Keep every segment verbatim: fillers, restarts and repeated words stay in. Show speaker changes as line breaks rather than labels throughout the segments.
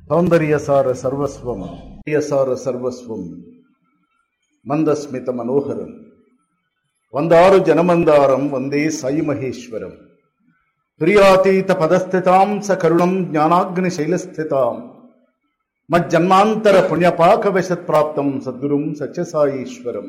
సౌందర్యసార సర్వస్వం సార సర్వస్వం మందస్మిత మనోహరం వందారు జనమందారం వందే సాయి మహేశ్వరం ప్రియాతీత పదస్థితాం స కరుణం జ్ఞానాగ్ని శైలస్థితాం మజ్జన్మాంతర పుణ్యపాకవశత్ప్రాప్తం సద్గురుం సత్యసాయీశ్వరం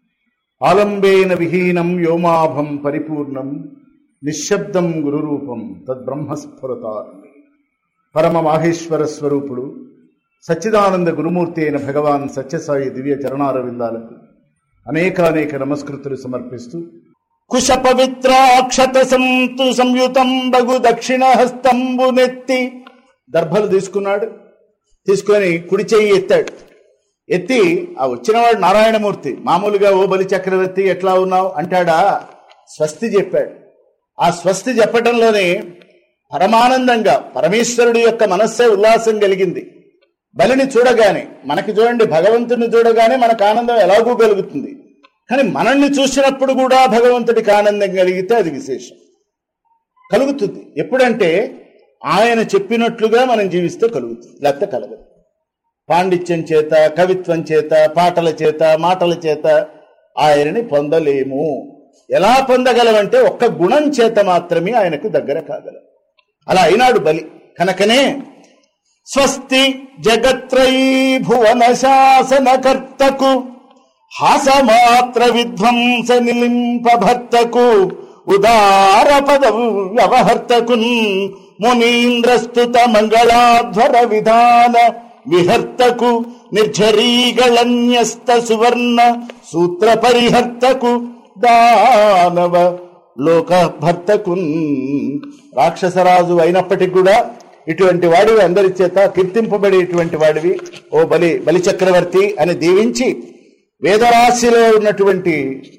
ఆలంబేన విహీనం వ్యోమాభం పరిపూర్ణం నిశ్శబ్దం గురురూపం తద్బ్రహ్మస్ఫురతాత్ పరమ మాహేశ్వర స్వరూపుడు సచ్చిదానంద గురుమూర్తి అయిన భగవాన్ సత్యసాయి దివ్య చరణారవిందాలకు అనేకానేక నమస్కృతులు సమర్పిస్తూ
కుశ పవిత్రాక్షత సంతు సంయుతం బగు దక్షిణ హస్తంబు నెత్తి
దర్భలు తీసుకున్నాడు. తీసుకొని కుడి చెయ్యి ఎత్తాడు. ఎత్తి ఆ వచ్చినవాడు నారాయణమూర్తి. మామూలుగా ఓ బలి చక్రవర్తి ఎట్లా ఉన్నావు అంటాడా, స్వస్తి చెప్పాడు. ఆ స్వస్తి చెప్పటంలోనే పరమానందంగా పరమేశ్వరుడి యొక్క మనస్సే ఉల్లాసం కలిగింది. బలిని చూడగానే, మనకి చూడండి భగవంతుడిని చూడగానే మనకు ఆనందం ఎలాగూ కలుగుతుంది, కానీ మనల్ని చూసినప్పుడు కూడా భగవంతుడికి ఆనందం కలిగితే అది విశేషం కలుగుతుంది. ఎప్పుడంటే ఆయన చెప్పినట్లుగా మనం జీవిస్తే కలుగుతుంది, లేకపోతే కలగదు. పాండిత్యం చేత, కవిత్వం చేత, పాటల చేత, మాటల చేత ఆయనని పొందలేము. ఎలా పొందగలమంటే ఒక్క గుణం చేత మాత్రమే ఆయనకు దగ్గర కాగలం. అలా అయినాడు బలి. కనుకనే స్వస్తి జగత్రయీ భువన శాసనకర్తకు హాసమాత్ర విధ్వంస నిలింప భర్తకు ఉదార పద వ్యవహర్తకున్ మునీంద్రస్తుత మంగళాధ్వర విధాన విహర్తకు నిర్ఝరీగళన్యస్త సువర్ణ సూత్ర పరిహర్తకు దానవ లోక భర్తకున్. రాక్షసరాజు అయినప్పటికీ కూడా ఇటువంటి వాడివి, అందరి చేత కీర్తింపబడేటువంటి వాడివి ఓ బలి బలి చక్రవర్తి అని దీవించి వేదరాశిలో ఉన్నటువంటి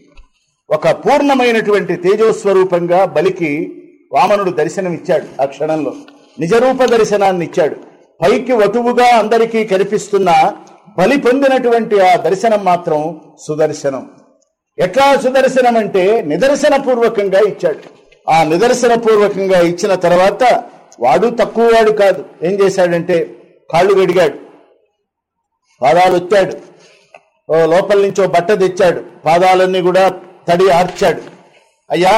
ఒక పూర్ణమైనటువంటి తేజోస్వరూపంగా బలికి వామనుడు దర్శనమిచ్చాడు. ఆ క్షణంలో నిజరూప దర్శనాన్ని ఇచ్చాడు. పైకి వటువుగా అందరికీ కనిపిస్తున్న బలి పొందినటువంటి ఆ దర్శనం మాత్రం సుదర్శనం. ఎట్లా సుదర్శనం అంటే నిదర్శన పూర్వకంగా ఇచ్చాడు. ఆ నిదర్శన పూర్వకంగా ఇచ్చిన తర్వాత వాడు తక్కువ వాడు కాదు. ఏం చేశాడంటే కాళ్ళు గడిగాడు, పాదాలు వచ్చాడు, ఓ లోపల నుంచో బట్ట తెచ్చాడు, పాదాలన్నీ కూడా తడి ఆర్చాడు. అయ్యా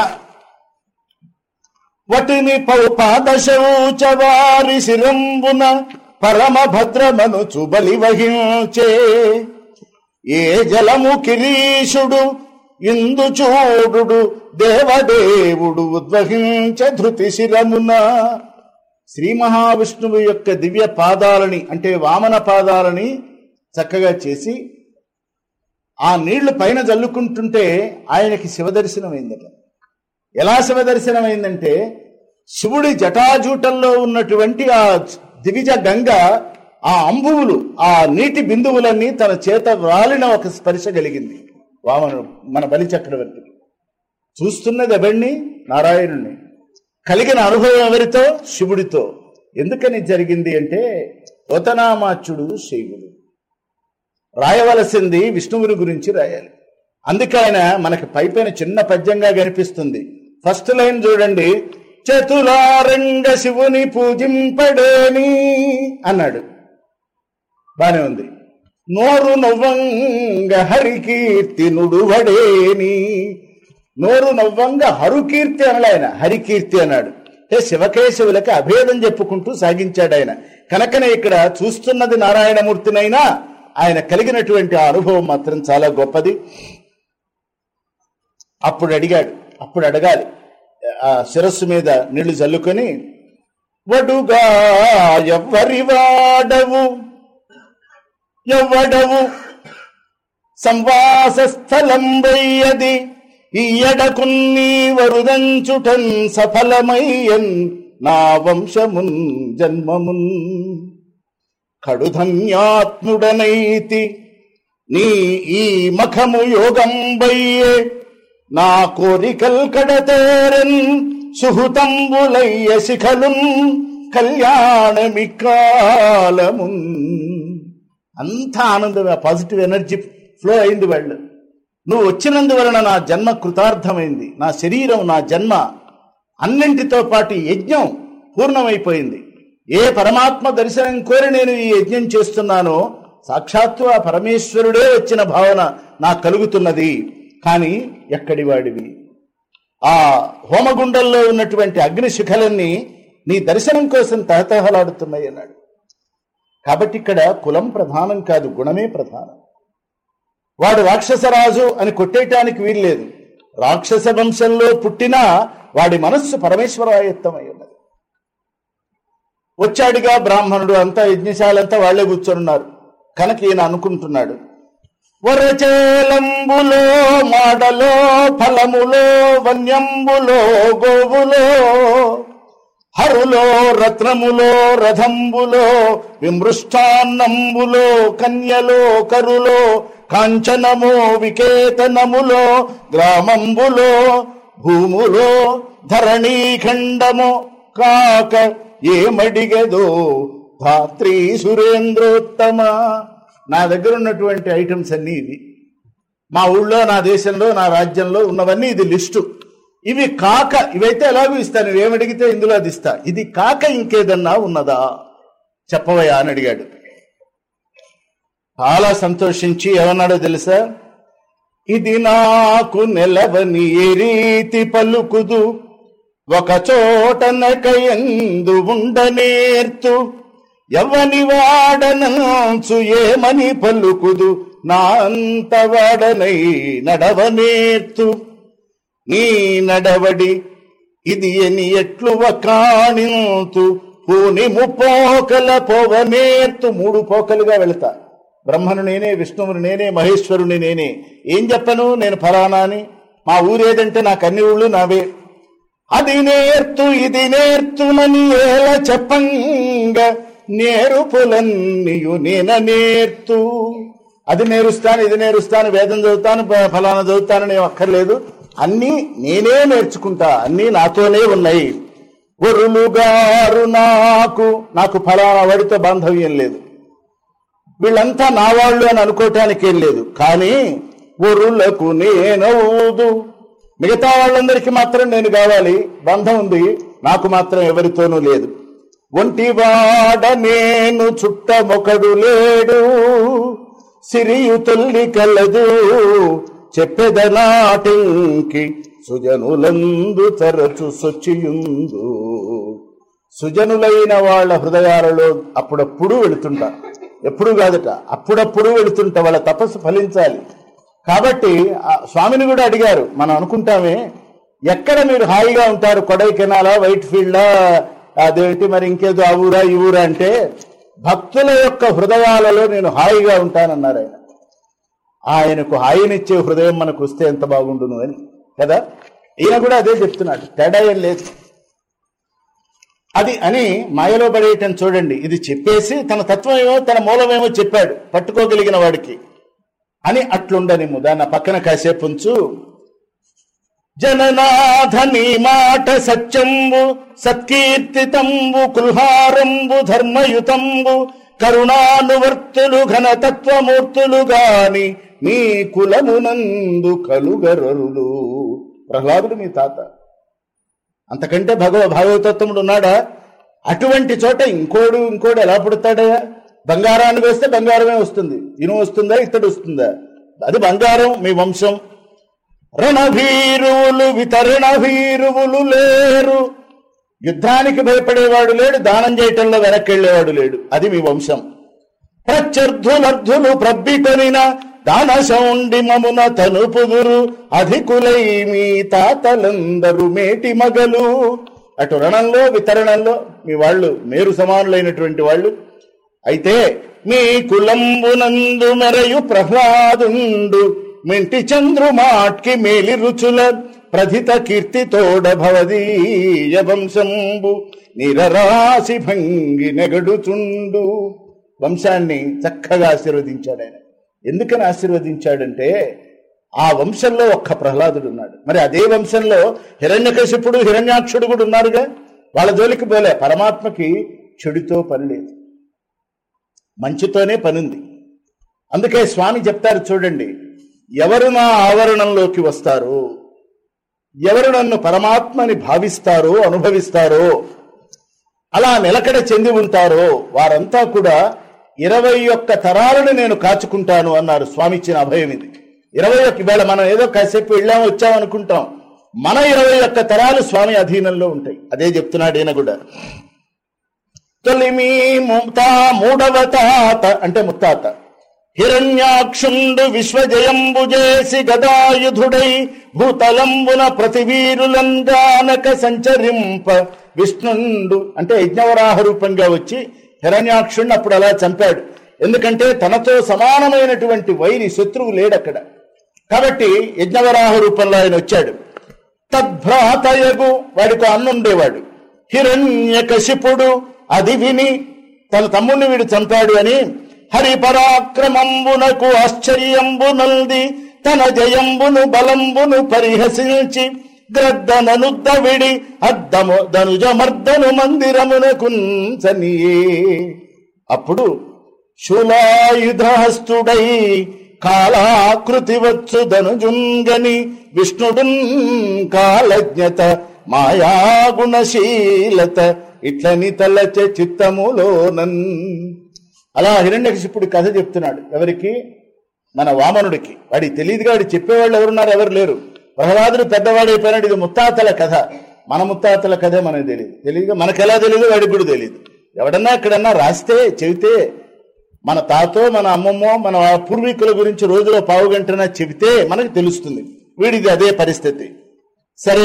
వటిని పాదశౌచవారి శిరంబున పరమ భద్రమను చుబలి వహించే ఏ జలము కిరీషుడు ఇందు చూడు దేవదేవుడు ఉద్వహించ ధృతి శిరమున. శ్రీ మహావిష్ణువు యొక్క దివ్య పాదాలని అంటే వామన పాదాలని చక్కగా చేసి ఆ నీళ్లు పైన జల్లుకుంటుంటే ఆయనకి శివదర్శనమైందట. ఎలా శివదర్శనమైందంటే శివుడి జటాజూటంలో ఉన్నటువంటి ఆ దివిజ గంగ, ఆ అంబువులు, ఆ నీటి బిందువులన్నీ తన చేత రాలిన ఒక స్పర్శ కలిగింది వామనుడు మన బలి చక్రవర్తికి. చూస్తున్నది ఎవరిని? నారాయణుణ్ణి. కలిగిన అనుభవం ఎవరితో? శివుడితో. ఎందుకని జరిగింది అంటే పోతనామాచ్యుడు శైవుడు. రాయవలసింది విష్ణువుని గురించి రాయాలి. అందుకే ఆయన మనకి పైపైన చిన్న పద్యంగా కనిపిస్తుంది. ఫస్ట్ లైన్ చూడండి, చతురారంగ శివుని పూజింపడేని అన్నాడు. బానే ఉంది. నోరు నవ్వంగ హరికీర్తి నుడువడేని. నోరు నవ్వంగ హరుకీర్తి అనలే ఆయన, హరికీర్తి అన్నాడు. ఏ శివకేశవులకి అభేదం చెప్పుకుంటూ సాగించాడు ఆయన. కనుకనే ఇక్కడ చూస్తున్నది నారాయణమూర్తినైనా ఆయన కలిగినటువంటి ఆ అనుభవం మాత్రం చాలా గొప్పది. అప్పుడు అడిగాడు, అప్పుడు అడగాలి. ఆ శిరస్సు మీద నీళ్లు చల్లుకొని, వడుగా ఎవ్వరి వాడవు ఎవ్వడవు సంవాస స్థలం వయ్యది ఈయడకున్నీ వరుదంచుటన్ సఫలమయ్యన్ నా వంశమున్ జన్మమున్ కడుధన్యాత్ముడనైతి నీ ఈ మఖము యోగం వయ్యే నా కోరికల్ కడతేరన్ సుహృతంబులయ్య శిఖలున్ కళ్యాణమికాలమున్. అంత ఆనందమే, పాజిటివ్ ఎనర్జీ ఫ్లో అయింది వాళ్ళు. నువ్వు వచ్చినందువలన నా జన్మ కృతార్థమైంది, నా శరీరం, నా జన్మ అన్నింటితో పాటు యజ్ఞం పూర్ణమైపోయింది.
ఏ పరమాత్మ దర్శనం కోరి నేను ఈ యజ్ఞం చేస్తున్నానో సాక్షాత్తు ఆ పరమేశ్వరుడే వచ్చిన భావన నాకు కలుగుతున్నది. కానీ ఎక్కడి వాడివి? ఆ హోమగుండంలో ఉన్నటువంటి అగ్ని శిఖలన్నీ నీ దర్శనం కోసం తహతహలాడుతున్నాయి అన్నాడు. కాబట్టి ఇక్కడ కులం ప్రధానం కాదు, గుణమే ప్రధానం. వాడు రాక్షసరాజు అని కొట్టేయటానికి వీల్లేదు. రాక్షస వంశంలో పుట్టినా వాడి మనస్సు పరమేశ్వరాయత్తమై ఉన్నది. వచ్చాడుగా బ్రాహ్మణుడు, అంతా యజ్ఞశాలంతా వాళ్లే కూర్చొనున్నారు. కనుక ఈయన అనుకుంటున్నాడు, వరచేలంబులో మాడలో ఫలములో వన్యంబులో గోవులో హరులో రత్నములో రథంబులో విమృష్టాన్నంబులో కన్యలో కరులో కాంచనమో వికేతనములో గ్రామంబులో భూములో ధరణీఖండమో కాక ఏమడిగదో ధాత్రీ సురేంద్రోత్తమ. నా దగ్గర ఉన్నటువంటి ఐటమ్స్ అన్నీ ఇవి. మా ఊళ్ళో, నా దేశంలో, నా రాజ్యంలో ఉన్నవన్నీ ఇది లిస్టు. ఇవి కాక, ఇవైతే ఎలాగూ ఇస్తాను, నువ్వేమడిగితే ఇందులో అది ఇస్తా. ఇది కాక ఇంకేదన్నా ఉన్నదా చెప్పవయ్యా అని అడిగాడు. చాలా సంతోషించి ఏమన్నాడో తెలుసా? ఇది నాకు నెలవని ఏ రీతి పలుకుదు, ఒక చోటనకయందు ఉండనేర్తు, ఎవని వాడనంచు ఏమని పలుకుదు, నా అంత వాడనై నడవనేర్తు. నీ నడవడి ఇది ఎని ఎట్లు కాణింతు, పూని ముపోకల పోవనేర్తు. మూడు పోకలుగా వెళతా. బ్రహ్మను నేనే, విష్ణువుని నేనే, మహేశ్వరుని నేనే. ఏం చెప్పను? నేను ఫలానా అని. మా ఊరేదంటే నాకు అన్ని ఊళ్ళు నావే. అది నేర్తు ఇది నేర్తునని ఏల చెప్పంగ, నేరుపులన్నీయు నేన నేర్తు. అది నేరుస్తాను, ఇది నేరుస్తాను, వేదం చదువుతాను, ఫలానా చదువుతానని అక్కర్లేదు. అన్నీ నేనే నేర్చుకుంటా, అన్నీ నాతోనే ఉన్నాయి. వరులుగారు నాకు, నాకు ఫలానా వాడితో బాంధవ్యం లేదు. వీళ్ళంతా నా వాళ్ళు అని అనుకోవటానికి ఏం లేదు. కానీ వరులకు నేనవుదు, మిగతా వాళ్ళందరికీ మాత్రం నేను కావాలి, బంధం ఉంది, నాకు మాత్రం ఎవరితోనూ లేదు. ఒంటివాడ నేను చుట్టమొకడు లేడు, సిరియు తల్లి కలదు చెప్పెదనాటింకి, సుజనులందు తరచు సొచ్చియుందు. సుజనులైన వాళ్ళ హృదయాలలో అప్పుడప్పుడు వెళుతుంటా, ఎప్పుడు కాదట, అప్పుడప్పుడు వెళుతుంటా. వాళ్ళ తపస్సు ఫలించాలి. కాబట్టి స్వామిని కూడా అడిగారు. మనం అనుకుంటామే, ఎక్కడ మీరు హాయిగా ఉంటారు, కొడైకెనాలా, వైట్ ఫీల్డా, అదేంటి మరి ఇంకేదో ఆ ఊరా ఈ ఊరా అంటే, భక్తుల యొక్క హృదయాలలో నేను హాయిగా ఉంటానన్నారు ఆయన. ఆయనకు హాయినిచ్చే హృదయం మనకు వస్తే ఎంత బాగుండును అని కదా. ఈయన కూడా అదే చెప్తున్నాడు, తేడా ఏం లేదు. అది అని మాయలో పడేయటం చూడండి. ఇది చెప్పేసి తన తత్వమేమో తన మూలమేమో చెప్పాడు పట్టుకోగలిగిన వాడికి అని. అట్లుండనిము, దాన్ని పక్కన కాసేపు ఉంచు. జననాథని మాట సత్యంబు సత్కీర్తితంబు కుల్హారంబు ధర్మయుతంబు కరుణానువర్తులు ఘనతత్వమూర్తులు గాని మీ కులమునందు కలుగరులు. ప్రహ్లాదుడు మీ తాత. అంతకంటే భగవ భాగవతత్వముడు ఉన్నాడా? అటువంటి చోట ఇంకోడు ఇంకోడు ఎలా పుడతాడా? బంగారాన్ని వేస్తే బంగారమే వస్తుంది. ఇను వస్తుందా, ఇతడు వస్తుందా? అది బంగారం మీ వంశం. రణభీరువులు వితరణ భీరువులు లేరు. యుద్ధానికి భయపడేవాడు లేడు, దానం చేయటంలో వెనక్కెళ్లేవాడు లేడు. అది మీ వంశం. ప్రత్యర్థులర్థులు ప్రబ్బికొనిన దానశౌండి మమున తనుపుదురు అధికులై మీ తాతలందరూ మేటి మగలు. అటు రణంలో వితరణంలో మీ వాళ్ళు మేరు సమానులైనటువంటి వాళ్ళు. అయితే మీ కులంబునందు మెరయు ప్రహ్లాదుండు మింటి చంద్రుమాట్కి మేలి రుచుల ప్రథిత కీర్తి తోడ భవదీయ వంశంబు నిరరాశి భంగి నెగడుచుండు. వంశాన్ని చక్కగా ఆశీర్వదించాడు ఆయన. ఎందుకని ఆశీర్వదించాడంటే ఆ వంశంలో ఒక్క ప్రహ్లాదుడు ఉన్నాడు. మరి అదే వంశంలో హిరణ్యకశిపుడు హిరణ్యాక్షుడు కూడా ఉన్నారుగా. వాళ్ళ జోలికి పోలే. పరమాత్మకి చెడుతో పని లేదు, మంచితోనే పనుంది. అందుకే స్వామి చెప్తారు చూడండి, ఎవరు నా ఆవరణంలోకి వస్తారో, ఎవరు నన్ను పరమాత్మని భావిస్తారో అనుభవిస్తారో అలా నిలకడ చెంది ఉంటారో వారంతా కూడా ఇరవై ఒక్క తరాలను నేను కాచుకుంటాను అన్నారు. స్వామి ఇచ్చిన అభయం ఇది. ఇరవై ఒక్క వేళ మనం ఏదో కాసేపు వెళ్ళాం వచ్చాం అనుకుంటాం, మన ఇరవై ఒక్క తరాలు స్వామి అధీనంలో ఉంటాయి. అదే చెప్తున్నాడు ఈయన కూడా. తొలిమి ముతా మూడవ తాత అంటే ముత్తాత హిరణ్యాక్షుండు విశ్వజయంబు చేసి గదాయుధుడై భూతలంబున ప్రతివీరులంగానక సంచరింప విష్ణుండు అంటే యజ్ఞవరాహ రూపంగా వచ్చి హిరణ్యాక్షుణ్ణి అప్పుడు అలా చంపాడు. ఎందుకంటే తనతో సమానమైనటువంటి వైరి శత్రువు లేడక్కడ, కాబట్టి యజ్ఞవరాహ రూపంలో ఆయన వచ్చాడు. తద్భ్రాతయగు వాడికి అన్నుండేవాడు హిరణ్యకశిపుడు అది విని తన తమ్ముడిని వీడు చంపాడు అని హరిపరాక్రమంబునకు ఆశ్చర్యంబు నల్ది తన జయంబును బలంబును పరిహసించి గ్రద్దననుద్ద విడి అద్దము ధనుజమర్దను మందిరమునకు చనియే. అప్పుడు శూలాయుధహస్తుడై కాళాకృతి వచ్చు ధనుజుంగని విష్ణుడున్ కాలజ్ఞత మాయాగుణశీలత ఇట్లని తలచ చిత్తములోనన్. అలా హిరణ్యకశిపుడి కథ చెప్తున్నాడు. ఎవరికి? మన వామనుడికి. వాడికి తెలియదుగా, వాడి చెప్పేవాళ్ళు ఎవరున్నారు? ఎవరు లేరు. ప్రహ్లాదుడు పెద్దవాడైపోయినాడు. ఇది ముత్తాతల కథ. మన ముత్తాతల కథే మనకు తెలియదు. తెలియదు మనకు ఎలా తెలియదు, వాడికి కూడా తెలియదు. ఎవడన్నా ఎక్కడన్నా రాస్తే చెబితే, మన తాతో మన అమ్మమ్మో మన పూర్వీకుల గురించి రోజులో పావు గంటనా చెబితే మనకు తెలుస్తుంది. వీడిది అదే పరిస్థితి. సరే,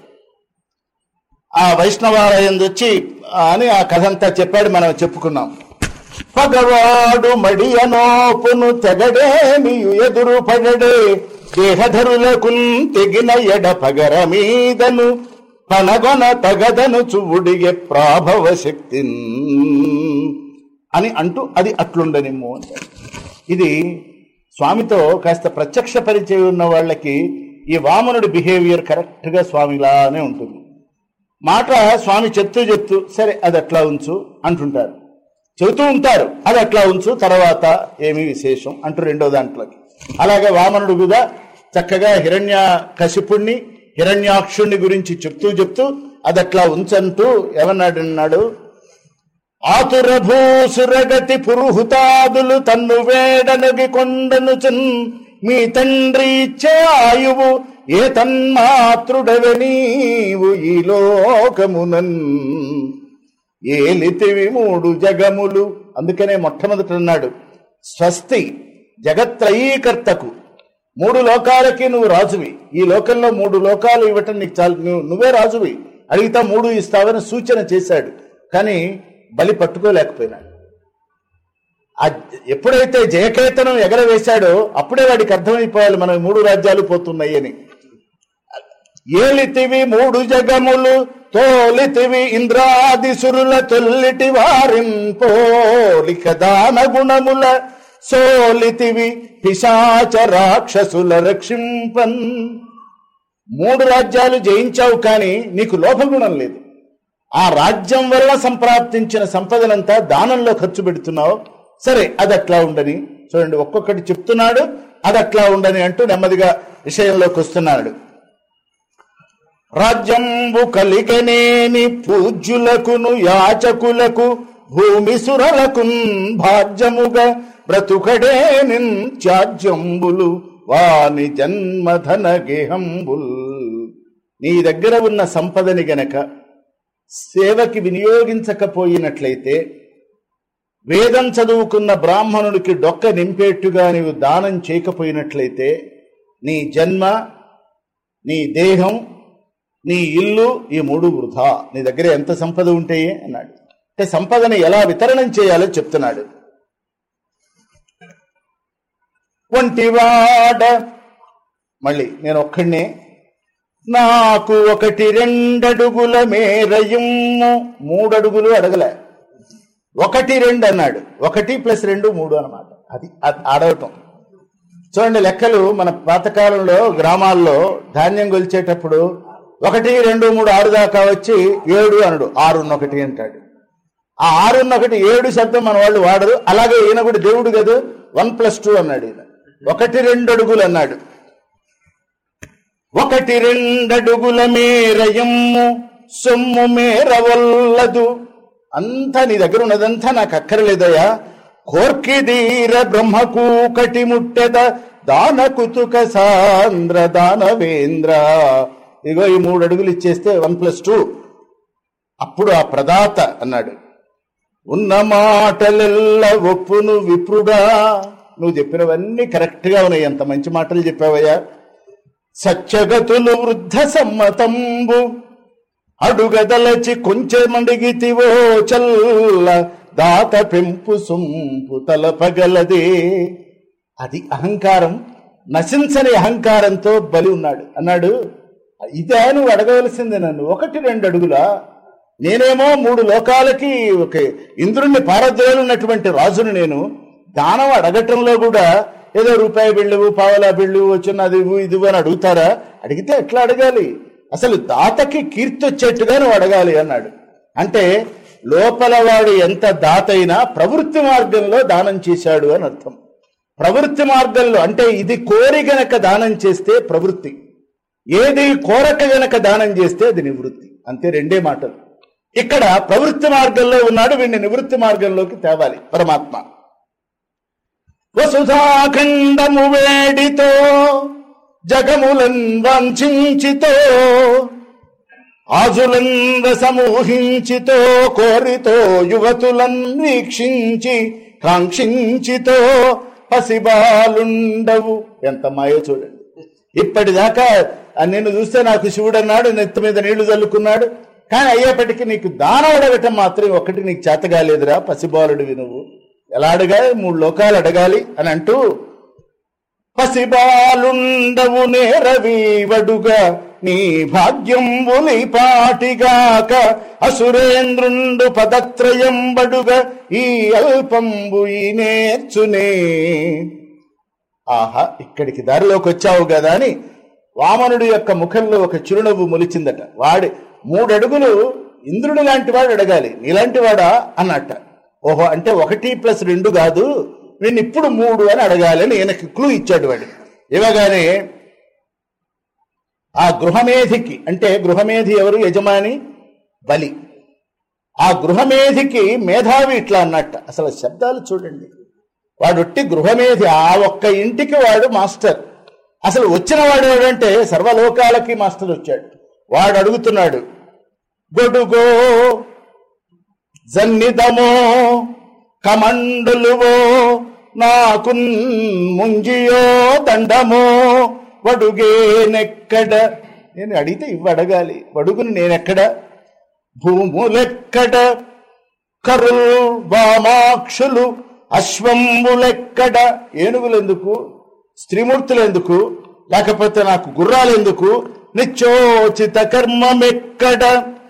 ఆ వైష్ణవాలయం వచ్చి అని ఆ కథ అంతా చెప్పాడు, మనం చెప్పుకున్నాం. పగవాడు మడియనోపును తెగడేమి ఎదురు పగడే దేహధరులకు తెగిన ఎడ పగర మీదను పనగొన తగదను చువుడిగే ప్రాభవ శక్తి అని అంటూ అది అట్లుండనిమ్ము అంటారు. ఇది స్వామితో కాస్త ప్రత్యక్ష పరిచయం ఉన్న వాళ్ళకి ఈ వామనుడి బిహేవియర్ కరెక్ట్ గా స్వామిలానే ఉంటుంది. మాట స్వామి చెప్తూ చెప్తూ సరే అది అట్లా ఉంచు అంటుంటారు, చెబుతూ ఉంటారు అది అట్లా ఉంచు, తర్వాత ఏమీ విశేషం అంటూ రెండో దాంట్లోకి. అలాగే వామనుడు కూడా చక్కగా హిరణ్య కశిపుణ్ణి హిరణ్యాక్షుణ్ణి గురించి చెప్తూ చెప్తూ అది అట్లా ఉంచంటూ ఏమన్నాడు అన్నాడు, ఆతుర భూసురగతి పురుహుతాదులు తన్ను వేడనగి కొండను చన్ మీ తండ్రి ఇచ్చే ఆయువు ఏ తన్మాతృడవె నీవు ఈ లోకమునన్ ఏలితివి మూడు జగములు. అందుకనే మొట్టమొదట అన్నాడు స్వస్తి జగత్రయీకర్తకు, మూడు లోకాలకి నువ్వు రాజువి, ఈ లోకంలో మూడు లోకాలు ఇవ్వటం నీకు చాలు, నువ్వే రాజువి, అడిగితే మూడు ఇస్తావని సూచన చేశాడు. కానీ బలి పట్టుకోలేకపోయినాడు. ఎప్పుడైతే జయకేతనం ఎగరవేశాడో అప్పుడే వాడికి అర్థమైపోవాలి మనం మూడు రాజ్యాలు పోతున్నాయి అని. ఏలితివి మూడు జగములు తోలితివి ఇంద్రాదిసురుల తొల్లిటి వారిన్ పోలిక దాన గుణముల సోలితివి పిశాచ రాక్షసుల రక్షింపన్. మూడు రాజ్యాలు జయించావు కానీ నీకు లోభగుణం లేదు. ఆ రాజ్యం వల్ల సంప్రాప్తించిన సంపదనంతా దానంలో ఖర్చు పెడుతున్నావు. సరే అది అట్లా ఉండని. చూడండి, ఒక్కొక్కటి చెప్తున్నాడు అది అట్లా ఉండని అంటూ నెమ్మదిగా విషయంలోకి వస్తున్నాడు. రాజ్యంబు కలిగనేని పూజ్యులకును యాచకులకు భూమి సురలకున్ భాజ్యముగా బ్రతుకడే నిత్యాజ్యంబులు వాని జన్మధన గేహంబుల్. నీ దగ్గర ఉన్న సంపదని గనక సేవకి వినియోగించకపోయినట్లయితే, వేదం చదువుకున్న బ్రాహ్మణుడికి డొక్క నింపేట్టుగా నీవు దానం చేయకపోయినట్లయితే నీ జన్మ, నీ దేహం, నీ ఇల్లు ఈ మూడు వృధా. నీ దగ్గర ఎంత సంపద ఉంటే అన్నాడు. అంటే సంపదని ఎలా వితరణం చేయాలో చెప్తున్నాడు. ఒంటివాడ మళ్ళీ నేను ఒక్కడినే నాకు ఒకటి రెండడుగుల మేరయుమ్ము. మూడడుగులు అడగలే, ఒకటి రెండు అన్నాడు. ఒకటి ప్లస్ రెండు మూడు అన్నమాట. అది ఆడవటం. చూడండి లెక్కలు మన పాతకాలంలో గ్రామాల్లో ధాన్యం కొలిచేటప్పుడు ఒకటి రెండు మూడు ఆరు దాకా వచ్చి ఏడు అనడు, ఆరున్నొకటి అంటాడు. ఆ ఆరున్నొకటి ఏడు శబ్దం మన వాళ్ళు వాడరు. అలాగే ఈయన కూడా దేవుడు కదా, వన్ ప్లస్ టూ అన్నాడు. ఈయన ఒకటి రెండు అడుగులు అన్నాడు. ఒకటి రెండడుగుల మేరయమ్ము సొమ్ము మేరవల్లదు అంతా నీ దగ్గర ఉన్నదంతా నాకు అక్కర్లేదయ్యా. కోర్కిదీర బ్రహ్మకు కటిముట్టెద దాన కుతుక సాంద్ర దానవేంద్ర. ఇగో ఈ మూడు అడుగులు ఇచ్చేస్తే వన్ ప్లస్ టూ. అప్పుడు ఆ ప్రదాత అన్నాడు, ఉన్న మాటలెల్ల ఒప్పును విప్రుడా. నువ్వు చెప్పినవన్నీ కరెక్ట్ గా ఉన్నాయి, ఎంత మంచి మాటలు చెప్పావయ్యా. సత్యగతులు వృద్ధ సమ్మతంబు అడుగదలచి కొంచెమడిగితివో చల్ల దాత పెంపు సొంపు తలపగలదే. అది అహంకారం, నశించని అహంకారంతో బలి ఉన్నాడు. అన్నాడు, ఇదే నువ్వు అడగవలసిందే నన్ను, ఒకటి రెండు అడుగులా? నేనేమో మూడు లోకాలకి ఒక ఇంద్రుణ్ణి పారద్రోలున్నటువంటి రాజును నేను. దానం అడగటంలో కూడా ఏదో రూపాయి బిళ్ళువు పావలా బిళ్ళువు వచ్చినది ఇది అని అడుగుతారా? అడిగితే ఎట్లా అడగాలి? అసలు దాతకి కీర్తి వచ్చేట్టుగా నువ్వు అడగాలి అన్నాడు. అంటే లోపల వాడు ఎంత దాత అయినా ప్రవృత్తి మార్గంలో దానం చేశాడు అని అర్థం. ప్రవృత్తి మార్గంలో అంటే ఇది కోరి గనక దానం చేస్తే ప్రవృత్తి, ఏది కోరక గనక దానం చేస్తే అది నివృత్తి. అంతే, రెండే మాటలు. ఇక్కడ ప్రవృత్తి మార్గంలో ఉన్నాడు, వీడిని నివృత్తి మార్గంలోకి తేవాలి పరమాత్మ. వసుధాఖండము వేడితో జగములన్ వంచితో ఆజులన్ రసమోహించితో కోరితో యువతులన్ వీక్షించి కాంక్షించితో పసిబాలుండవు. ఎంత మాయో చూడండి. ఇప్పటిదాకా నిన్ను చూస్తే నాకు శివుడు అన్నాడు, నెత్తి మీద నీళ్లు చల్లుకున్నాడు, కానీ అయ్యేపటికి నీకు దానం అడగటం మాత్రం ఒకటి నీకు చేతగాలేదురా పసిబాలుడివి నువ్వు. ఎలా అడగాలి? మూడు లోకాలు అడగాలి అని అంటూ పసిబాలుండవు నేరవీవడుగా నీ భాగ్యంబులి పాటిగాక అసురేంద్రుండు పదత్రయంబడుగా ఈ అల్పంబు ఈ నేర్చునే. ఆహా, ఇక్కడికి దారిలోకి వచ్చావు కదా అని వామనుడి యొక్క ముఖంలో ఒక చిరునవ్వు మొలిచిందట. వాడి మూడడుగులు ఇంద్రుడు లాంటి వాడు అడగాలి, నీలాంటి వాడా అన్నట్ట. ఓహో, అంటే ఒకటి ప్లస్ రెండు కాదు, నేను ఇప్పుడు మూడు అని అడగాలి అని ఈయనకి క్లూ ఇచ్చాడు వాడు. ఇవ్వగానే ఆ గృహమేధికి, అంటే గృహమేధి ఎవరు? యజమాని బలి. ఆ గృహమేధికి మేధావి ఇట్లా అన్నట్ట. అసలు శబ్దాలు చూడండి. వాడొట్టి గృహమేధి, ఆ ఒక్క ఇంటికి వాడు మాస్టర్. అసలు వచ్చిన వాడు ఎవడంటే సర్వలోకాలకి మాస్టర్ వచ్చాడు. వాడు అడుగుతున్నాడు, గొడుగో జన్నిదమో కమండులువో నాకు ముంజియో దండమో వడుగేనెక్కడ. నేను అడిగితే ఇవి అడగాలి. వడుగుని నేనెక్కడ? భూములెక్కడ? కరుల్ వామాక్షులు అశ్వంబులెక్కడ? ఏనుగులు ఎందుకు? స్త్రీమూర్తులు ఎందుకు? లేకపోతే నాకు గుర్రాలు ఎందుకు? నిత్యోచిత కర్మమెక్కడ?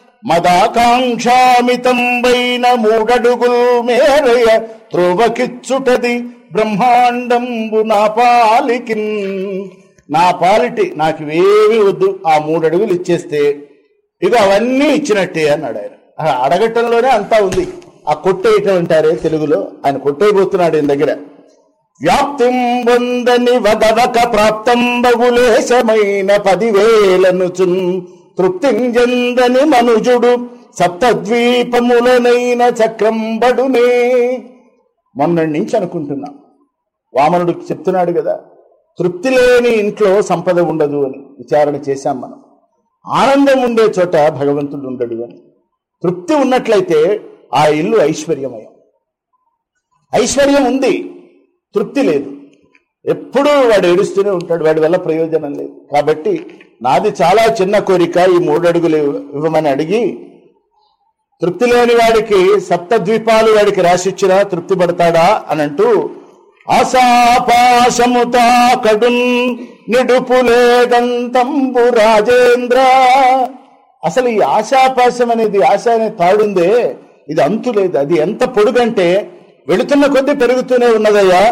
మదాకాంక్షామితంబైన మూడడుగుల్ మేరయ త్రోవకిచ్చుటది బ్రహ్మాండంబు నా పాలికిన్. నా పాలిటి నాకు ఇవేమీ వద్దు, ఆ మూడడుగులు ఇచ్చేస్తే ఇక అవన్నీ ఇచ్చినట్టే అన్నాడు ఆయన. అడగటంలోనే అంతా ఉంది. ఆ కొట్టేయటం అంటారే తెలుగులో, ఆయన కొట్టేయబోతున్నాడు ఈయన దగ్గర. వ్యాప్తిం పొందని వదవక ప్రాప్తంబగులేశమైన పదివేలనుచున్ తృప్తింజందని మనుజుడు సప్తద్వీపములనైన చక్రంబడునే. మొన్నటి నుంచి అనుకుంటున్నా, వామనుడు చెప్తున్నాడు కదా, తృప్తి లేని ఇంట్లో సంపద ఉండదు అని విచారణ చేశాం మనం. ఆనందం ఉండే చోట భగవంతుడు ఉండడు అని. తృప్తి ఉన్నట్లయితే ఆ ఇల్లు ఐశ్వర్యమయం. ఐశ్వర్యం ఉంది, తృప్తి లేదు. ఎప్పుడూ వాడు ఏడుస్తూనే ఉంటాడు, వాడి వల్ల ప్రయోజనం లేదు. కాబట్టి నాది చాలా చిన్న కోరిక, ఈ మూడు అడుగులు ఇవ్వమని అడిగి, తృప్తి లేని వాడికి సప్తద్వీపాలు వాడికి రాసిచ్చినా తృప్తి పడతాడా అని అంటూ, ఆశాపాశముతా కడున్ నిడుపులేదంతంబు రాజేంద్ర. అసలు ఈ ఆశాపాశం అనేది, ఆశ అనే తాడుందే, ఇది అంతు లేదు. అది ఎంత పొడుగంటే వెళుతున్న కొద్దీ పెరుగుతూనే ఉన్నదయ్యా.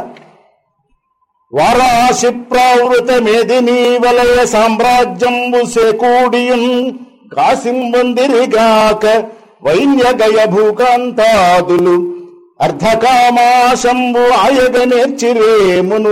వారాశి ప్రావృత మేదినీ వలయ సామ్రాజ్యంబు సేకూడియున్ కాసింబొందిరిగాక వైన్యగయ భూకాంతాదులు అర్ధకామాశంబు ఆయగ నేర్చిరేమును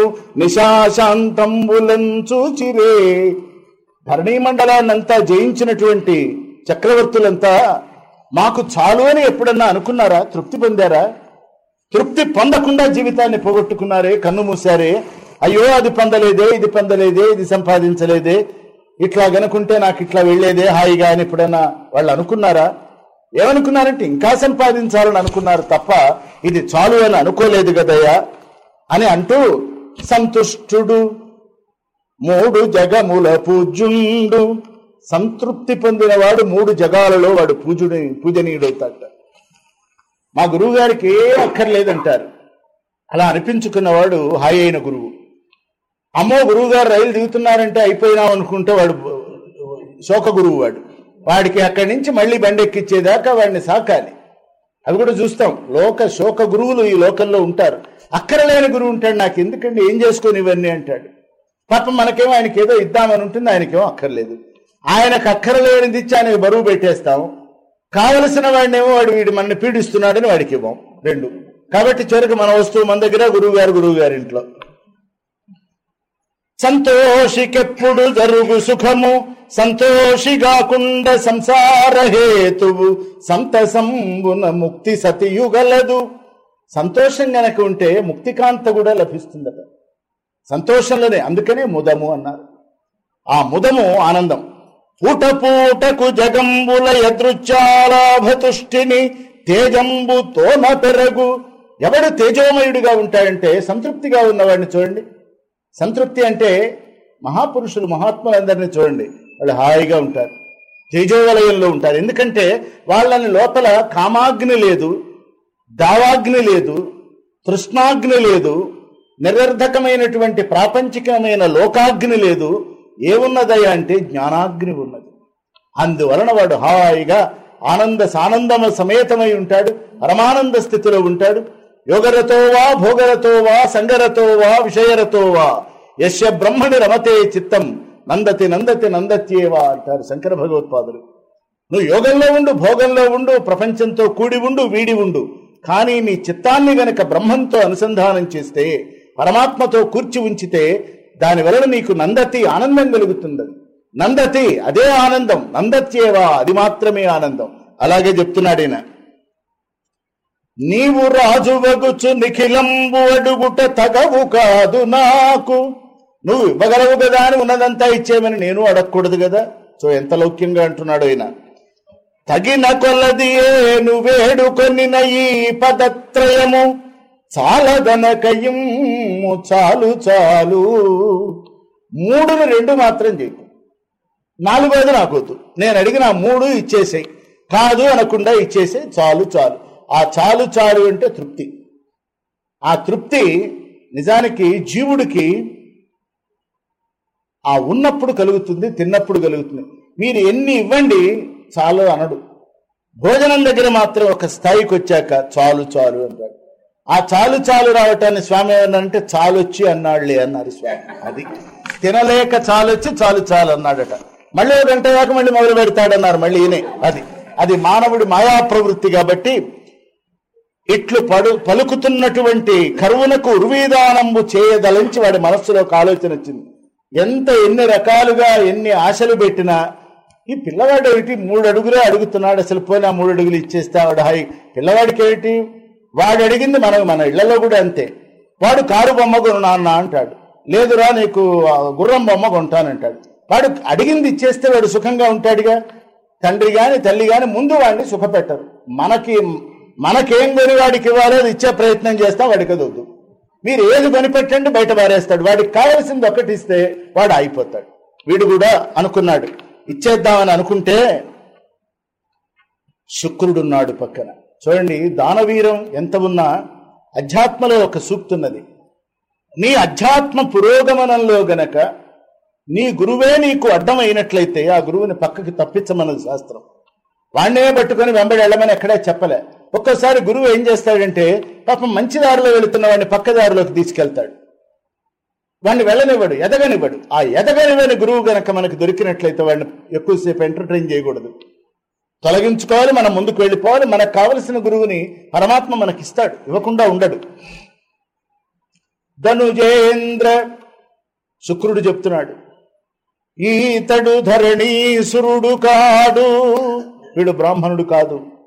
మాకు చాలు అని ఎప్పుడన్నా అనుకున్నారా? తృప్తి పొందారా? తృప్తి పొందకుండా జీవితాన్ని పోగొట్టుకున్నారే, కన్ను మూసారే. అయ్యో అది పొందలేదే, ఇది పొందలేదే, ఇది సంపాదించలేదే, ఇట్లా గనుకుంటే నాకు ఇట్లా వెళ్లేదే హాయిగా అని ఎప్పుడన్నా వాళ్ళు అనుకున్నారా? ఏమనుకున్నారంటే ఇంకా సంపాదించాలని అనుకున్నారు తప్ప ఇది చాలు అని అనుకోలేదు కదయ్యా అని అంటూ, సంతుష్టుడు మూడు జగముల పూజ్యుండు, సంతృప్తి పొందినవాడు మూడు జగాలలో వాడు పూజుడి పూజనీయుడవుతాడు. మా గురువు గారికి ఏ అక్కర్లేదంటారు. అలా అనిపించుకున్నవాడు హాయి అయిన గురువు. అమ్మో గురువు గారు రైలు దిగుతున్నారంటే అయిపోయినాం అనుకుంటే వాడు శోక గురువు. వాడు వాడికి అక్కడి నుంచి మళ్ళీ బండెక్కిచ్చేదాకా వాడిని సాకాలి. అవి కూడా చూస్తాం. లోక శోక గురువులు ఈ లోకంలో ఉంటారు. అక్కరలేని గురువు ఉంటాడు. నాకు ఎందుకండి, ఏం చేసుకొని ఇవన్నీ అంటాడు. పాపం మనకేమో ఆయనకి ఏదో ఇద్దామని ఉంటుంది, ఆయనకేమో అక్కర్లేదు. ఆయనకు అక్కరలేనిది ఇచ్చి ఆయనకు బరువు పెట్టేస్తాం. కావలసిన వాడినేమో వాడు వీడు మనని పీడిస్తున్నాడని వాడికి ఇవ్వం. రెండు. కాబట్టి చివరికి మన వస్తువు మన దగ్గర, గురువు గారు గురువు గారి ఇంట్లో. సంతోషికెప్పుడు జరుగు సుఖము, సంతోషిగాకుండ సంసార హేతువు, సంతసంబున ముక్తి సతియుగలదు. సంతోషం గనక ఉంటే ముక్తికాంత కూడా లభిస్తుందట. సంతోషంలోనే, అందుకనే ముదము అన్నారు. ఆ ముదము ఆనందం. పూట పూటకు జగంబుల యదృచ్ఛాలాభతుష్టిని తేజంబు తోమ పెరగు. ఎవడు తేజోమయుడిగా ఉంటాడంటే సంతృప్తిగా ఉన్నవాడిని చూడండి. సంతృప్తి అంటే మహాపురుషులు మహాత్ములందరినీ చూడండి, వాళ్ళు హాయిగా ఉంటారు, తేజోవలయంలో ఉంటారు. ఎందుకంటే వాళ్ళని లోపల కామాగ్ని లేదు, దావాగ్ని లేదు, తృష్ణాగ్ని లేదు, నిరర్ధకమైనటువంటి ప్రాపంచికమైన లోకాగ్ని లేదు. ఏమున్నదయ్యా అంటే జ్ఞానాగ్ని ఉన్నది. అందువలన వాడు హాయిగా ఆనంద సానందమ సమేతమై ఉంటాడు, పరమానంద స్థితిలో ఉంటాడు. యోగరతో వా భోగరతో వా సంగరతో వా విషయరతో వా యస్య బ్రహ్మణి రమతే చిత్తం నందతి నందతి నందత్యేవా అంటారు శంకర భగవత్పాదులు. నువ్వు యోగంలో ఉండు, భోగంలో ఉండు, ప్రపంచంతో కూడి ఉండు, వీడి ఉండు, కానీ నీ చిత్తాన్ని గనక బ్రహ్మంతో అనుసంధానం చేస్తే, పరమాత్మతో కూర్చి ఉంచితే, దాని వలన నీకు నందతి ఆనందం కలుగుతుంది. నందతి అదే ఆనందం, నందత్యేవా అది మాత్రమే ఆనందం. అలాగే చెప్తున్నాడు ఈయన. నీవు రాజు వగుచు నిఖిలంబు అడుగుట తగవు కాదు నాకు. నువ్వు ఇవ్వగలవు కదా అని ఉన్నదంతా ఇచ్చేమని నేను అడగకూడదు కదా. సో ఎంత లౌక్యంగా అంటున్నాడు ఆయన. తగిన కొలది ఏను వేడుకొనిన ఈ పదత్రయము చాలదనకయ్యము చాలు చాలు. మూడుని రెండు మాత్రం చేయకు, నాలుగోది నాకొద్దు, నేను అడిగిన మూడు ఇచ్చేసాయి, కాదు అనకుండా ఇచ్చేసే, చాలు చాలు. ఆ చాలు చాలు అంటే తృప్తి. ఆ తృప్తి నిజానికి జీవుడికి ఆ ఉన్నప్పుడు కలుగుతుంది, తిన్నప్పుడు కలుగుతుంది. మీరు ఎన్ని ఇవ్వండి చాలు అనడు. భోజనం దగ్గర మాత్రం ఒక స్థాయికి వచ్చాక చాలు చాలు అంటాడు. ఆ చాలు చాలు రావటాన్ని స్వామి ఏమన్నారంటే చాలొచ్చి అన్నాడులే అన్నారు స్వామి. అది తినలేక చాలొచ్చి చాలు చాలు అన్నాడట. మళ్ళీ ఒక గంట దాకా మళ్ళీ మొదలు పెడతాడన్నారు మళ్ళీ ఈయనే. అది అది మానవుడి మాయా ప్రవృత్తి. కాబట్టి ఇట్లు పడు పలుకుతున్నటువంటి కరువునకు ఉర్వీదానంబు చేయదలంచి వాడి మనస్సులో ఒక ఆలోచన వచ్చింది. ఎంత ఎన్ని రకాలుగా ఎన్ని ఆశలు పెట్టినా ఈ పిల్లవాడు ఏమిటి మూడు అడుగులే అడుగుతున్నాడు, అసలు పోయినా మూడు అడుగులు ఇచ్చేస్తాడు హాయి. పిల్లవాడికి ఏమిటి, వాడు అడిగింది మనం మన ఇళ్లలో కూడా అంతే. వాడు కారు బొమ్మ కొను నాన్న అంటాడు, లేదురా నీకు గుర్రం బొమ్మ కొంటానంటాడు. వాడు అడిగింది ఇచ్చేస్తే వాడు సుఖంగా ఉంటాడుగా. తండ్రి గాని తల్లి గాని ముందు వాడిని సుఖపెట్టరు. మనకి మనకేం కొని వాడికి ఇవ్వాలో అది ఇచ్చే ప్రయత్నం చేస్తాం, వాడికి అది వద్దు. మీరు ఏది కొనిపెట్టండి బయట పారేస్తాడు. వాడికి కావలసింది ఒకటి ఇస్తే వాడు అయిపోతాడు. వీడు కూడా అనుకున్నాడు ఇచ్చేద్దామని అనుకుంటే శుక్రుడున్నాడు పక్కన. చూడండి దానవీరం ఎంత ఉన్నా అధ్యాత్మలో ఒక సూక్తున్నది. నీ అధ్యాత్మ పురోగమనంలో గనక నీ గురువే నీకు అడ్డమైనట్లయితే ఆ గురువుని పక్కకి తప్పించమన్నది శాస్త్రం. వాణ్ణే పట్టుకొని వెంబడి వెళ్ళమని ఎక్కడే చెప్పలే. ఒక్కోసారి గురువు ఏం చేస్తాడంటే పాపం మంచి దారిలో వెళుతున్న వాడిని పక్క దారిలోకి తీసుకెళ్తాడు, వాడిని వెళ్ళనివ్వడు, ఎదగనివ్వడు. ఆ ఎదగనివ్వని గురువు గనక మనకు దొరికినట్లయితే వాడిని ఎక్కువసేపు ఎంటర్టైన్ చేయకూడదు, తొలగించుకోవాలి, మనం ముందుకు వెళ్ళిపోవాలి. మనకు కావలసిన గురువుని పరమాత్మ మనకిస్తాడు, ఇవ్వకుండా ఉండడు. ధనుజేంద్ర శుక్రుడు చెప్తున్నాడు, ఈతడు ధరణీసురుడు కాడు, వీడు బ్రాహ్మణుడు కాదు,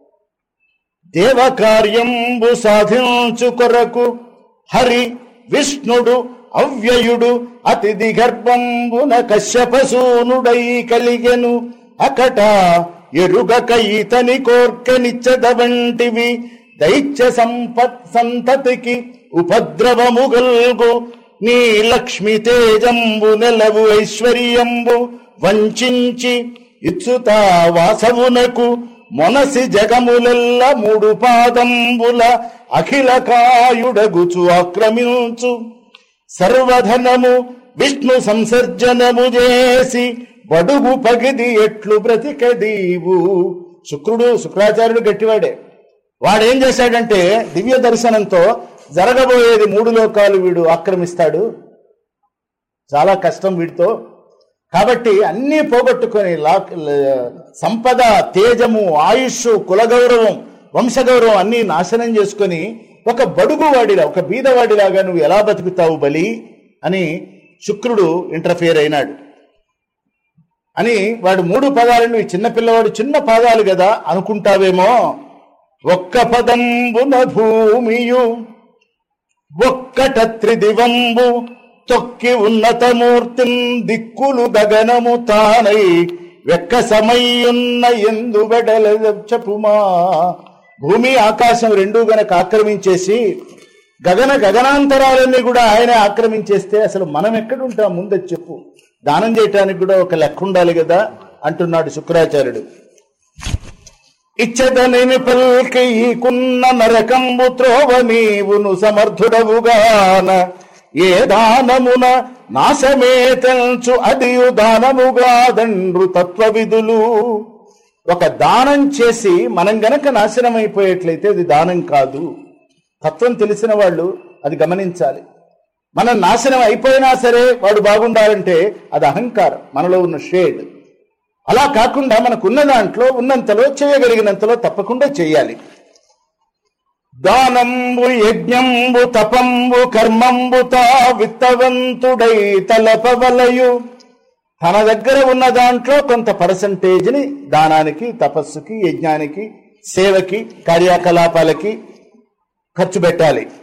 దేవకార్యంబు సాధించు కొరకు హరి విష్ణుడు అవ్యయుడు అతిథి గర్భంబున కశ్యపసూనుడై కలిగెను అకట ఎరుగక ఈతని కోర్కెనిచ్చద వంటివి దైత్య సంపత్ సంతతికి ఉపద్రవముగల్గు నీ లక్ష్మి తేజంబు నెలవు ఐశ్వర్యంబు వంచించి ఇచ్చుతా వాసవునకు మొనసి జగములెల్ల మూడు పాదంబుల అఖిల కాయుడగుచు ఆక్రమించు సర్వధనము విష్ణు సంసర్జనము చేసి బడుగు పగిది ఎట్లు బ్రతికదీవు. శుక్రుడు శుక్రాచార్యుడు గట్టివాడే. వాడేం చేశాడంటే దివ్య దర్శనంతో జరగబోయేది మూడు లోకాలు వీడు ఆక్రమిస్తాడు, చాలా కష్టం వీడితో. కాబట్టి అన్నీ పోగొట్టుకొని సంపద, తేజము, ఆయుష్, కులగౌరవం, వంశగౌరవం అన్నీ నాశనం చేసుకొని ఒక బడుగు వాడిలా, ఒక బీదవాడిలాగా నువ్వు ఎలా బతుకుతావు బలి అని శుక్రుడు ఇంటర్ఫియర్ అయినాడు. అని వాడు మూడు పదాలను ఈ చిన్నపిల్లవాడు చిన్న పాదాలు కదా అనుకుంటావేమో. ఒక్క పదంబున భూమియు ఒక్కట త్రిదివంబు తొక్కి ఉన్నతమూర్తిం దిక్కులు గగనము తానై వెక్క సమయున్న ఎందు వెడల చెప్పుమా. భూమి ఆకాశం రెండూ గనక ఆక్రమించేసి గగన గగనాంతరాలన్నీ కూడా ఆయన ఆక్రమించేస్తే అసలు మనం ఎక్కడుంటాం ముందే చెప్పు. దానం చేయటానికి కూడా ఒక లెక్క ఉండాలి కదా అంటున్నాడు శుక్రాచార్యుడు. ఇచ్చదనిని పల్కి ఈకున్న నరకంబు త్రోవ నీవును సమర్థుడవుగాన ఏ దానమున నాశమే తెల్చు అదియు దానముగా దండ్రు తత్వవిధులు. ఒక దానం చేసి మనం గనక నాశనం అయిపోయేట్లయితే అది దానం కాదు. తత్వం తెలిసిన వాళ్ళు అది గమనించాలి. మనం నాశనం అయిపోయినా సరే వాడు బాగుండాలంటే అది అహంకారం, మనలో ఉన్న షేడ్. అలా కాకుండా మనకున్న దాంట్లో ఉన్నంతలో చేయగలిగినంతలో తప్పకుండా చేయాలి. దానంబు యజ్ఞంబు తపంబు కర్మంబు తా విత్తవంతుడై తలపవలయు. తన దగ్గర ఉన్న దాంట్లో కొంత పర్సంటేజ్ని దానానికి, తపస్సుకి, యజ్ఞానికి, సేవకి, కార్యకలాపాలకి ఖర్చు పెట్టాలి.